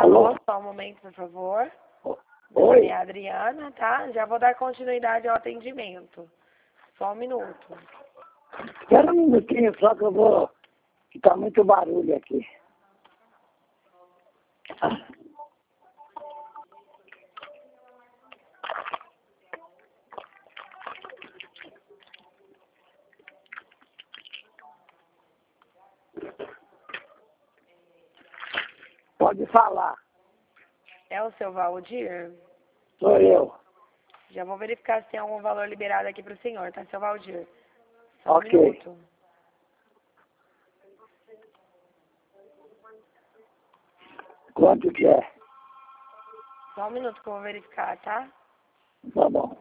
Alô? Alô, só um momento, por favor. Meu Oi? nome é Adriana, tá? Já vou dar continuidade ao atendimento. Só um minuto. Espera um minutinho só que eu vou... que tá muito barulho aqui. Pode falar. É o seu Valdir? Sou eu. Já vou verificar se tem algum valor liberado aqui para o senhor, tá, seu Valdir? Só um Ok. minuto. Quanto que é? Só um minuto que eu vou verificar, tá? Tá bom.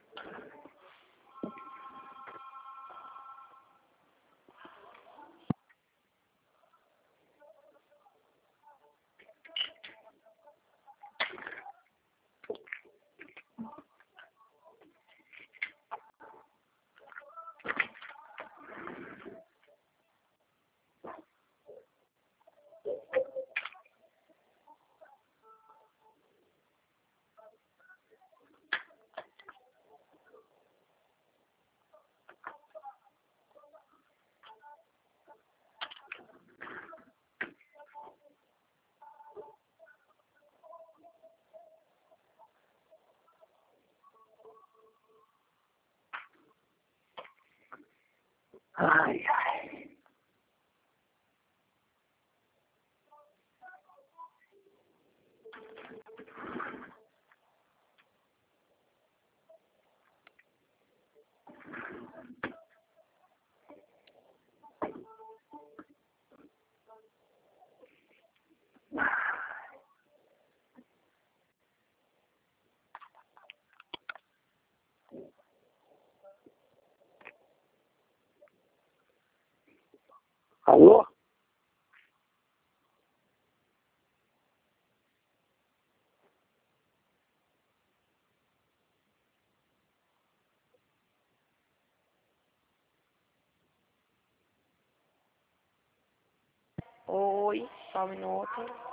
Ai, ai. Alô? Oi, só um minuto.